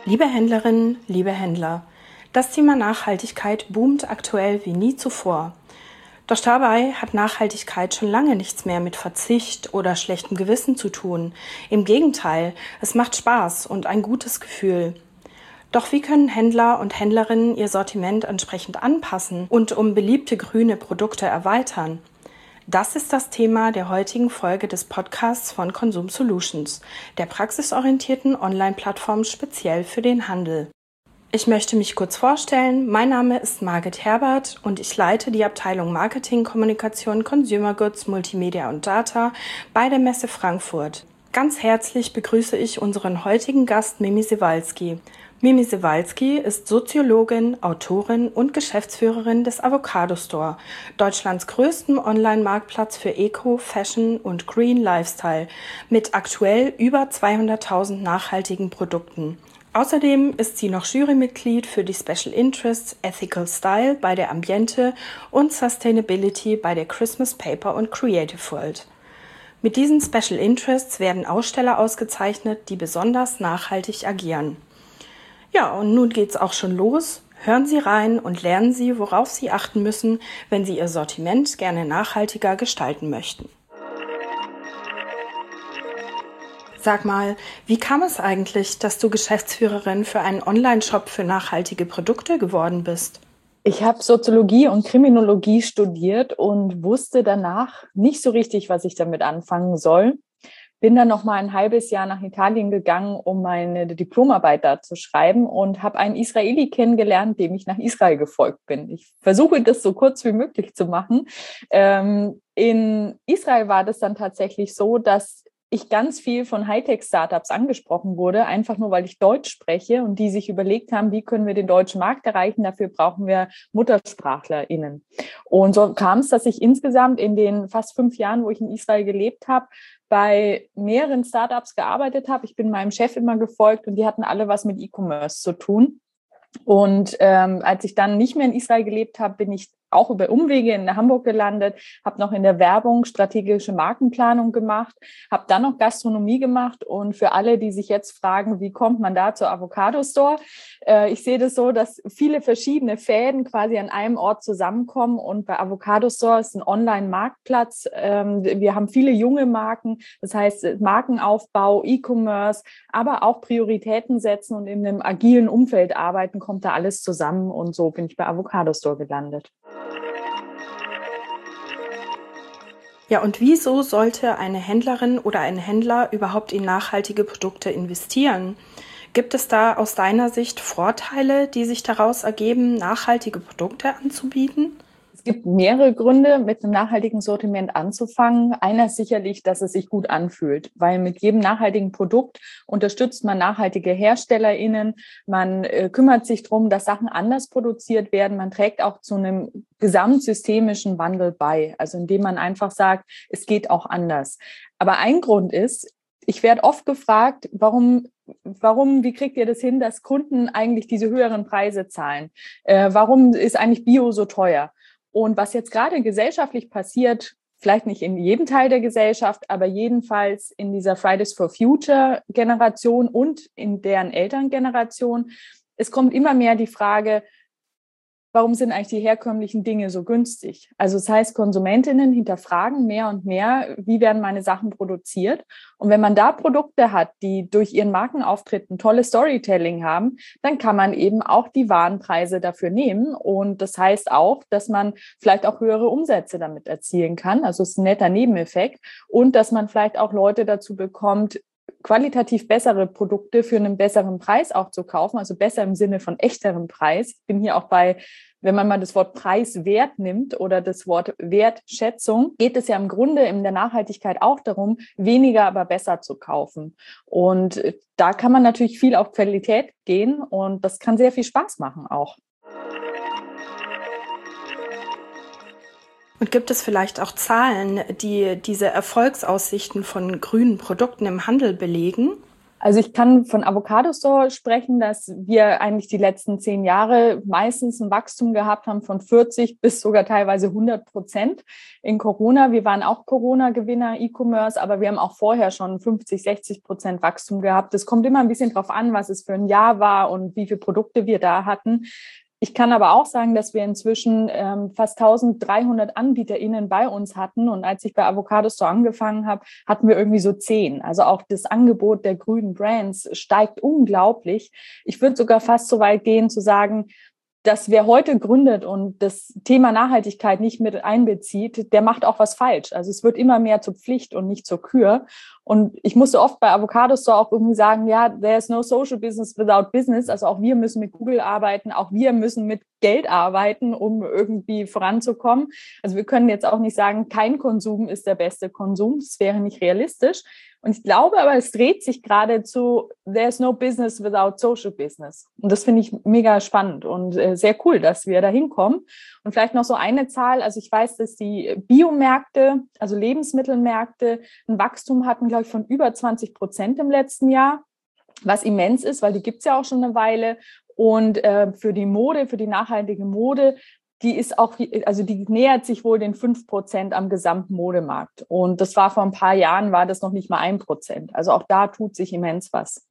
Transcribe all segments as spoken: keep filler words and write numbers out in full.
Liebe Händlerinnen, liebe Händler, das Thema Nachhaltigkeit boomt aktuell wie nie zuvor. Doch dabei hat Nachhaltigkeit schon lange nichts mehr mit Verzicht oder schlechtem Gewissen zu tun. Im Gegenteil, es macht Spaß und ein gutes Gefühl. Doch wie können Händler und Händlerinnen ihr Sortiment entsprechend anpassen und um beliebte grüne Produkte erweitern? Das ist das Thema der heutigen Folge des Podcasts von Consum Solutions, der praxisorientierten Online-Plattform speziell für den Handel. Ich möchte mich kurz vorstellen. Mein Name ist Margit Herbert und ich leite die Abteilung Marketing, Kommunikation, Consumer Goods, Multimedia und Data bei der Messe Frankfurt. Ganz herzlich begrüße ich unseren heutigen Gast Mimi Sewalski. Mimi Sewalski ist Soziologin, Autorin und Geschäftsführerin des Avocado Store, Deutschlands größten Online-Marktplatz für Eco, Fashion und Green Lifestyle mit aktuell über zweihunderttausend nachhaltigen Produkten. Außerdem ist sie noch Jurymitglied für die Special Interests Ethical Style bei der Ambiente und Sustainability bei der Christmas Paper und Creative World. Mit diesen Special Interests werden Aussteller ausgezeichnet, die besonders nachhaltig agieren. Ja, und nun geht's auch schon los. Hören Sie rein und lernen Sie, worauf Sie achten müssen, wenn Sie Ihr Sortiment gerne nachhaltiger gestalten möchten. Sag mal, wie kam es eigentlich, dass du Geschäftsführerin für einen Online-Shop für nachhaltige Produkte geworden bist? Ich habe Soziologie und Kriminologie studiert und wusste danach nicht so richtig, was ich damit anfangen soll. Bin dann noch mal ein halbes Jahr nach Italien gegangen, um meine Diplomarbeit da zu schreiben und habe einen Israeli kennengelernt, dem ich nach Israel gefolgt bin. Ich versuche, das so kurz wie möglich zu machen. Ähm, in Israel war das dann tatsächlich so, dass ich ganz viel von Hightech-Startups angesprochen wurde, einfach nur, weil ich Deutsch spreche und die sich überlegt haben, wie können wir den deutschen Markt erreichen, dafür brauchen wir MuttersprachlerInnen. Und so kam es, dass ich insgesamt in den fast fünf Jahren, wo ich in Israel gelebt habe, bei mehreren Startups gearbeitet habe. Ich bin meinem Chef immer gefolgt und die hatten alle was mit E-Commerce zu tun. Und ähm, als ich dann nicht mehr in Israel gelebt habe, bin ich auch über Umwege in Hamburg gelandet, habe noch in der Werbung strategische Markenplanung gemacht, habe dann noch Gastronomie gemacht und für alle, die sich jetzt fragen, wie kommt man da zur Avocado Store? Äh, ich sehe das so, dass viele verschiedene Fäden quasi an einem Ort zusammenkommen und bei Avocado Store ist ein Online-Marktplatz. Ähm, wir haben viele junge Marken, das heißt Markenaufbau, E-Commerce, aber auch Prioritäten setzen und in einem agilen Umfeld arbeiten, kommt da alles zusammen und so bin ich bei Avocado Store gelandet. Ja, und wieso sollte eine Händlerin oder ein Händler überhaupt in nachhaltige Produkte investieren? Gibt es da aus deiner Sicht Vorteile, die sich daraus ergeben, nachhaltige Produkte anzubieten? Es gibt mehrere Gründe, mit einem nachhaltigen Sortiment anzufangen. Einer ist sicherlich, dass es sich gut anfühlt, weil mit jedem nachhaltigen Produkt unterstützt man nachhaltige HerstellerInnen. Man äh, kümmert sich darum, dass Sachen anders produziert werden. Man trägt auch zu einem gesamtsystemischen Wandel bei, also indem man einfach sagt, es geht auch anders. Aber ein Grund ist, ich werde oft gefragt, warum Warum, wie kriegt ihr das hin, dass Kunden eigentlich diese höheren Preise zahlen? Äh, warum ist eigentlich Bio so teuer? Und was jetzt gerade gesellschaftlich passiert, vielleicht nicht in jedem Teil der Gesellschaft, aber jedenfalls in dieser Fridays for Future Generation und in deren Elterngeneration, es kommt immer mehr die Frage, warum sind eigentlich die herkömmlichen Dinge so günstig? Also das heißt, Konsumentinnen hinterfragen mehr und mehr, wie werden meine Sachen produziert? Und wenn man da Produkte hat, die durch ihren Markenauftritt ein tolles Storytelling haben, dann kann man eben auch die Warenpreise dafür nehmen. Und das heißt auch, dass man vielleicht auch höhere Umsätze damit erzielen kann. Also es ist ein netter Nebeneffekt. Und dass man vielleicht auch Leute dazu bekommt, qualitativ bessere Produkte für einen besseren Preis auch zu kaufen, also besser im Sinne von echterem Preis. Ich bin hier auch bei, wenn man mal das Wort Preiswert nimmt oder das Wort Wertschätzung, geht es ja im Grunde in der Nachhaltigkeit auch darum, weniger, aber besser zu kaufen. Und da kann man natürlich viel auf Qualität gehen und das kann sehr viel Spaß machen auch. Und gibt es vielleicht auch Zahlen, die diese Erfolgsaussichten von grünen Produkten im Handel belegen? Also ich kann von Avocado Store sprechen, dass wir eigentlich die letzten zehn Jahre meistens ein Wachstum gehabt haben von vierzig bis sogar teilweise hundert Prozent in Corona. Wir waren auch Corona-Gewinner, E-Commerce, aber wir haben auch vorher schon fünfzig, sechzig Prozent Wachstum gehabt. Das kommt immer ein bisschen drauf an, was es für ein Jahr war und wie viele Produkte wir da hatten. Ich kann aber auch sagen, dass wir inzwischen ähm, fast eintausenddreihundert AnbieterInnen bei uns hatten. Und als ich bei Avocado Store angefangen habe, hatten wir irgendwie so zehn. Also auch das Angebot der grünen Brands steigt unglaublich. Ich würde sogar fast so weit gehen zu sagen, dass wer heute gründet und das Thema Nachhaltigkeit nicht mit einbezieht, der macht auch was falsch. Also es wird immer mehr zur Pflicht und nicht zur Kür. Und ich musste oft bei Avocado Store auch irgendwie sagen, ja, there's no social business without business. Also auch wir müssen mit Google arbeiten, auch wir müssen mit Geld arbeiten, um irgendwie voranzukommen. Also wir können jetzt auch nicht sagen, kein Konsum ist der beste Konsum. Das wäre nicht realistisch. Und ich glaube aber, es dreht sich gerade zu there's no business without social business. Und das finde ich mega spannend und äh, sehr cool, dass wir da hinkommen. Und vielleicht noch so eine Zahl. Also ich weiß, dass die Biomärkte, also Lebensmittelmärkte, ein Wachstum hatten, glaube ich, von über zwanzig Prozent im letzten Jahr, was immens ist, weil die gibt es ja auch schon eine Weile. Und äh, für die Mode, für die nachhaltige Mode, die ist auch, also die nähert sich wohl den fünf Prozent am gesamten Modemarkt. Und das war vor ein paar Jahren, war das noch nicht mal ein Prozent. Also auch da tut sich immens was.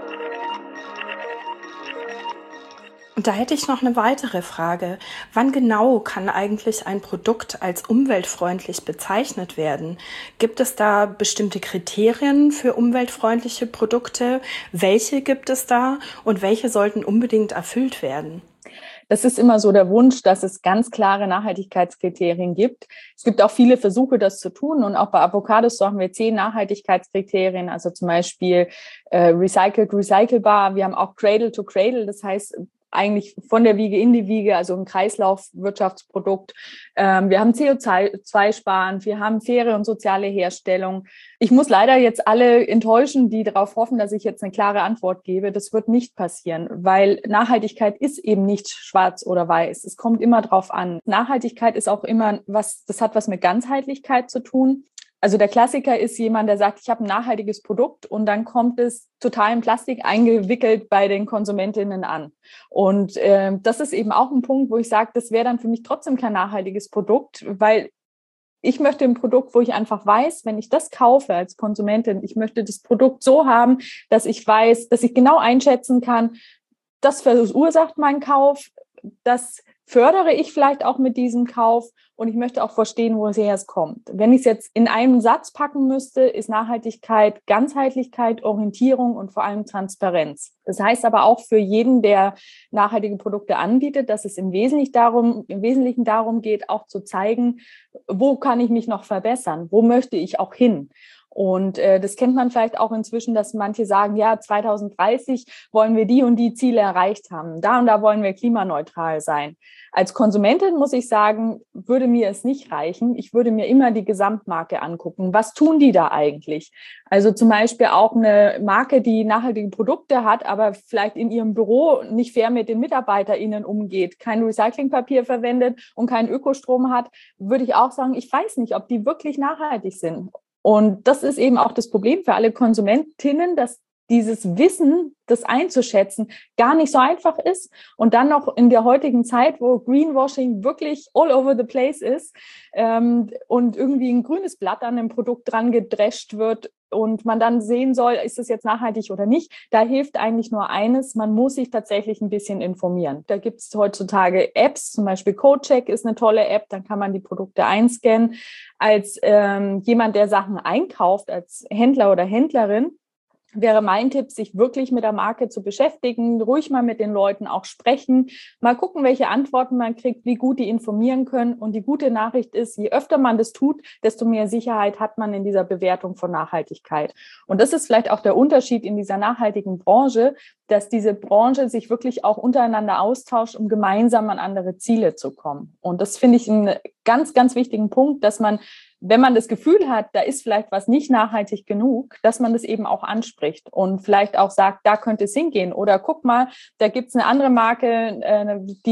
Und da hätte ich noch eine weitere Frage. Wann genau kann eigentlich ein Produkt als umweltfreundlich bezeichnet werden? Gibt es da bestimmte Kriterien für umweltfreundliche Produkte? Welche gibt es da und welche sollten unbedingt erfüllt werden? Das ist immer so der Wunsch, dass es ganz klare Nachhaltigkeitskriterien gibt. Es gibt auch viele Versuche, das zu tun. Und auch bei Avocado Store haben wir zehn Nachhaltigkeitskriterien, also zum Beispiel äh, recycled, recycelbar. Wir haben auch Cradle to Cradle, das heißt eigentlich von der Wiege in die Wiege, also ein Kreislaufwirtschaftsprodukt. Ähm, wir haben C O zwei sparen, wir haben faire und soziale Herstellung. Ich muss leider jetzt alle enttäuschen, die darauf hoffen, dass ich jetzt eine klare Antwort gebe. Das wird nicht passieren, weil Nachhaltigkeit ist eben nicht schwarz oder weiß. Es kommt immer drauf an. Nachhaltigkeit ist auch immer was, das hat was mit Ganzheitlichkeit zu tun. Also der Klassiker ist jemand, der sagt, ich habe ein nachhaltiges Produkt und dann kommt es total in Plastik eingewickelt bei den Konsumentinnen an. Und äh, das ist eben auch ein Punkt, wo ich sage, das wäre dann für mich trotzdem kein nachhaltiges Produkt, weil ich möchte ein Produkt, wo ich einfach weiß, wenn ich das kaufe als Konsumentin, ich möchte das Produkt so haben, dass ich weiß, dass ich genau einschätzen kann, das verursacht meinen Kauf, das fördere ich vielleicht auch mit diesem Kauf und ich möchte auch verstehen, woher es kommt. Wenn ich es jetzt in einen Satz packen müsste, ist Nachhaltigkeit Ganzheitlichkeit, Orientierung und vor allem Transparenz. Das heißt aber auch für jeden, der nachhaltige Produkte anbietet, dass es im Wesentlichen darum, im Wesentlichen darum geht, auch zu zeigen, wo kann ich mich noch verbessern, wo möchte ich auch hin. Und äh, das kennt man vielleicht auch inzwischen, dass manche sagen, ja, zwanzig dreißig wollen wir die und die Ziele erreicht haben. Da und da wollen wir klimaneutral sein. Als Konsumentin muss ich sagen, würde mir es nicht reichen. Ich würde mir immer die Gesamtmarke angucken. Was tun die da eigentlich? Also zum Beispiel auch eine Marke, die nachhaltige Produkte hat, aber vielleicht in ihrem Büro nicht fair mit den MitarbeiterInnen umgeht, kein Recyclingpapier verwendet und keinen Ökostrom hat, würde ich auch sagen, ich weiß nicht, ob die wirklich nachhaltig sind. Und das ist eben auch das Problem für alle Konsumentinnen, dass dieses Wissen, das einzuschätzen, gar nicht so einfach ist. Und dann noch in der heutigen Zeit, wo Greenwashing wirklich all over the place ist ähm, und irgendwie ein grünes Blatt an dem Produkt dran gedrescht wird und man dann sehen soll, ist es jetzt nachhaltig oder nicht, da hilft eigentlich nur eines, man muss sich tatsächlich ein bisschen informieren. Da gibt es heutzutage Apps, zum Beispiel CodeCheck ist eine tolle App, dann kann man die Produkte einscannen. Als ähm, jemand, der Sachen einkauft, als Händler oder Händlerin, wäre mein Tipp, sich wirklich mit der Marke zu beschäftigen, ruhig mal mit den Leuten auch sprechen, mal gucken, welche Antworten man kriegt, wie gut die informieren können. Und die gute Nachricht ist, je öfter man das tut, desto mehr Sicherheit hat man in dieser Bewertung von Nachhaltigkeit. Und das ist vielleicht auch der Unterschied in dieser nachhaltigen Branche, dass diese Branche sich wirklich auch untereinander austauscht, um gemeinsam an andere Ziele zu kommen. Und das finde ich einen ganz, ganz wichtigen Punkt, dass man, wenn man das Gefühl hat, da ist vielleicht was nicht nachhaltig genug, dass man das eben auch anspricht und vielleicht auch sagt, da könnte es hingehen. Oder guck mal, da gibt es eine andere Marke, die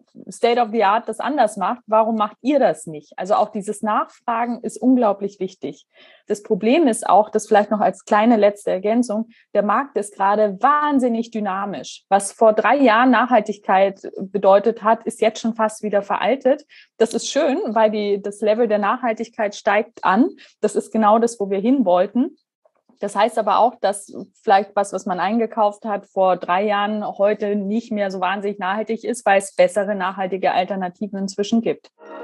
State of the Art das anders macht, warum macht ihr das nicht? Also auch dieses Nachfragen ist unglaublich wichtig. Das Problem ist auch, das vielleicht noch als kleine letzte Ergänzung, der Markt ist gerade wahnsinnig dynamisch. Was vor drei Jahren Nachhaltigkeit bedeutet hat, ist jetzt schon fast wieder veraltet. Das ist schön, weil die, das Level der Nachhaltigkeit steigt an. Das ist genau das, wo wir hin wollten. Das heißt aber auch, dass vielleicht was, was man eingekauft hat vor drei Jahren, heute nicht mehr so wahnsinnig nachhaltig ist, weil es bessere nachhaltige Alternativen inzwischen gibt.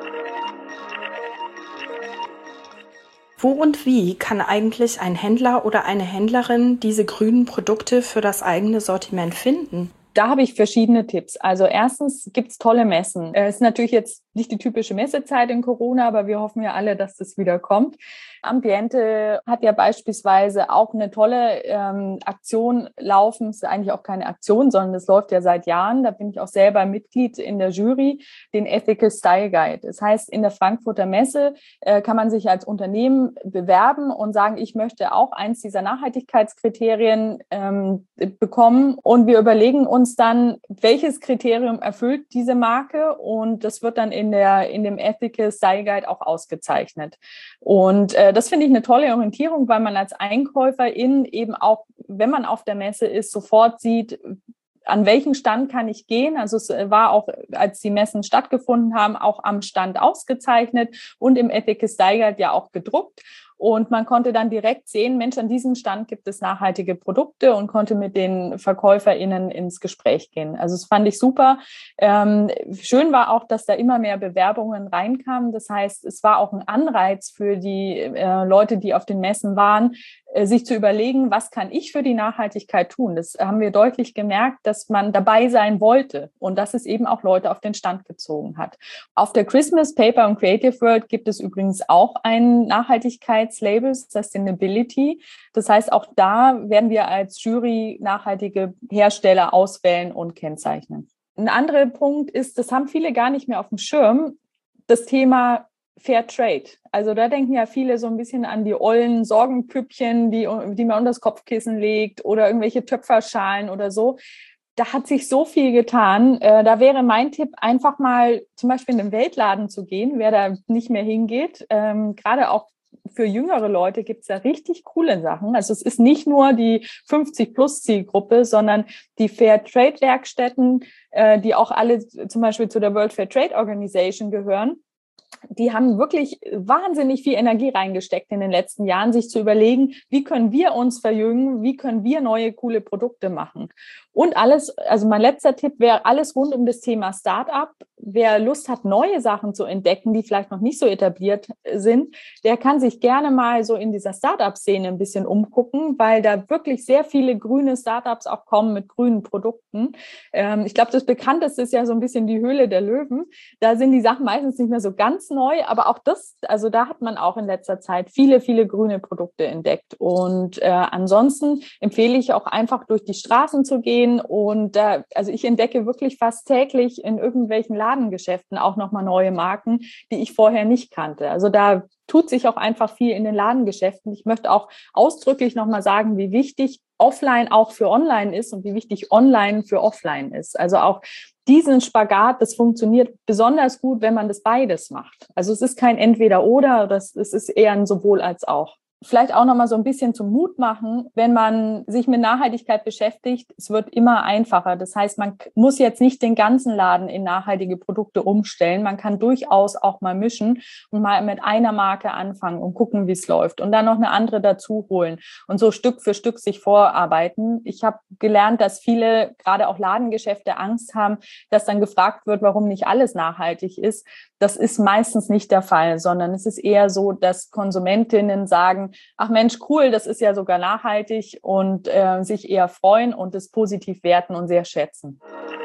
Wo und wie kann eigentlich ein Händler oder eine Händlerin diese grünen Produkte für das eigene Sortiment finden? Da habe ich verschiedene Tipps. Also erstens gibt es tolle Messen. Es ist natürlich jetzt nicht die typische Messezeit in Corona, aber wir hoffen ja alle, dass das wieder kommt. Ambiente hat ja beispielsweise auch eine tolle ähm, Aktion laufen. Es ist eigentlich auch keine Aktion, sondern es läuft ja seit Jahren. Da bin ich auch selber Mitglied in der Jury, den Ethical Style Guide. Das heißt, in der Frankfurter Messe äh, kann man sich als Unternehmen bewerben und sagen, ich möchte auch eins dieser Nachhaltigkeitskriterien ähm, bekommen. Und wir überlegen uns dann, welches Kriterium erfüllt diese Marke, und das wird dann in der in dem Ethical Style Guide auch ausgezeichnet. Und äh, das finde ich eine tolle Orientierung, weil man als Einkäuferin eben auch, wenn man auf der Messe ist, sofort sieht, an welchen Stand kann ich gehen. Also es war auch, als die Messen stattgefunden haben, auch am Stand ausgezeichnet und im Ethical Style Guide ja auch gedruckt. Und man konnte dann direkt sehen, Mensch, an diesem Stand gibt es nachhaltige Produkte, und konnte mit den VerkäuferInnen ins Gespräch gehen. Also das fand ich super. Ähm, schön war auch, dass da immer mehr Bewerbungen reinkamen. Das heißt, es war auch ein Anreiz für die äh, Leute, die auf den Messen waren, äh, sich zu überlegen, was kann ich für die Nachhaltigkeit tun? Das haben wir deutlich gemerkt, dass man dabei sein wollte und dass es eben auch Leute auf den Stand gezogen hat. Auf der Christmas Paper und Creative World gibt es übrigens auch einen Nachhaltigkeits Labels, Sustainability. Das heißt, auch da werden wir als Jury nachhaltige Hersteller auswählen und kennzeichnen. Ein anderer Punkt ist, das haben viele gar nicht mehr auf dem Schirm, das Thema Fair Trade. Also da denken ja viele so ein bisschen an die ollen Sorgenpüppchen, die, die man unter das Kopfkissen legt, oder irgendwelche Töpferschalen oder so. Da hat sich so viel getan. Da wäre mein Tipp, einfach mal zum Beispiel in den Weltladen zu gehen, wer da nicht mehr hingeht. Ähm, gerade auch für jüngere Leute gibt es da richtig coole Sachen. Also es ist nicht nur die fünfzig-plus-Zielgruppe, sondern die Fair-Trade-Werkstätten, äh, die auch alle zum Beispiel zu der World Fair Trade Organization gehören. Die haben wirklich wahnsinnig viel Energie reingesteckt in den letzten Jahren, sich zu überlegen, wie können wir uns verjüngen, wie können wir neue, coole Produkte machen. Und alles, also mein letzter Tipp wäre alles rund um das Thema Start-up. Wer Lust hat, neue Sachen zu entdecken, die vielleicht noch nicht so etabliert sind, der kann sich gerne mal so in dieser Start-up-Szene ein bisschen umgucken, weil da wirklich sehr viele grüne Start-ups auch kommen mit grünen Produkten. Ähm, ich glaube, das Bekannteste ist ja so ein bisschen die Höhle der Löwen. Da sind die Sachen meistens nicht mehr so ganz neu, aber auch das, also da hat man auch in letzter Zeit viele, viele grüne Produkte entdeckt. Und äh, ansonsten empfehle ich auch einfach durch die Straßen zu gehen. Und äh, also ich entdecke wirklich fast täglich in irgendwelchen Ladengeschäften auch nochmal neue Marken, die ich vorher nicht kannte. Also da tut sich auch einfach viel in den Ladengeschäften. Ich möchte auch ausdrücklich nochmal sagen, wie wichtig Offline auch für Online ist und wie wichtig Online für Offline ist. Also auch diesen Spagat, das funktioniert besonders gut, wenn man das beides macht. Also es ist kein Entweder-Oder, das, es ist eher ein Sowohl als auch. Vielleicht auch nochmal so ein bisschen zum Mut machen, wenn man sich mit Nachhaltigkeit beschäftigt, es wird immer einfacher. Das heißt, man muss jetzt nicht den ganzen Laden in nachhaltige Produkte umstellen. Man kann durchaus auch mal mischen und mal mit einer Marke anfangen und gucken, wie es läuft und dann noch eine andere dazu holen und so Stück für Stück sich vorarbeiten. Ich habe gelernt, dass viele, gerade auch Ladengeschäfte, Angst haben, dass dann gefragt wird, warum nicht alles nachhaltig ist. Das ist meistens nicht der Fall, sondern es ist eher so, dass Konsumentinnen sagen, ach Mensch, cool, das ist ja sogar nachhaltig, und äh, sich eher freuen und es positiv werten und sehr schätzen.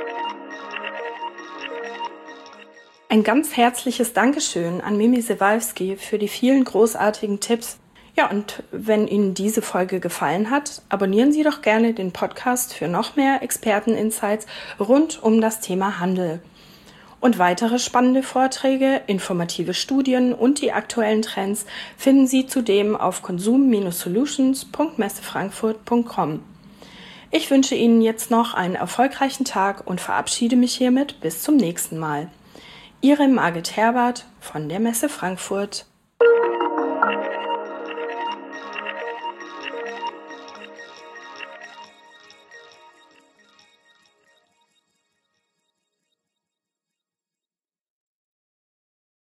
Ein ganz herzliches Dankeschön an Mimi Sewalski für die vielen großartigen Tipps. Ja, und wenn Ihnen diese Folge gefallen hat, abonnieren Sie doch gerne den Podcast für noch mehr Experten-Insights rund um das Thema Handel. Und weitere spannende Vorträge, informative Studien und die aktuellen Trends finden Sie zudem auf konsum Bindestrich solutions Punkt messefrankfurt Punkt com. Ich wünsche Ihnen jetzt noch einen erfolgreichen Tag und verabschiede mich hiermit bis zum nächsten Mal. Ihre Margit Herbert von der Messe Frankfurt.